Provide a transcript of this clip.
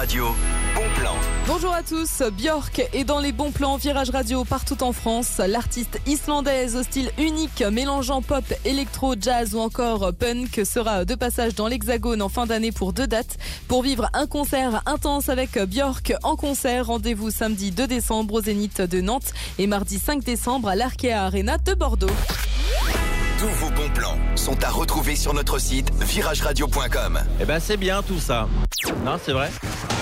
Radio, bon plan. Bonjour à tous, Björk est dans les bons plans Virage Radio partout en France. L'artiste islandaise au style unique mélangeant pop, électro, jazz ou encore punk sera de passage dans l'Hexagone en fin d'année pour 2 dates. Pour vivre un concert intense avec Björk en concert, rendez-vous samedi 2 décembre au Zénith de Nantes et mardi 5 décembre à l'Arkea Arena de Bordeaux. Tous vos bons plans sont à retrouver sur notre site virageradio.com. Eh ben c'est bien tout ça. Non, c'est vrai.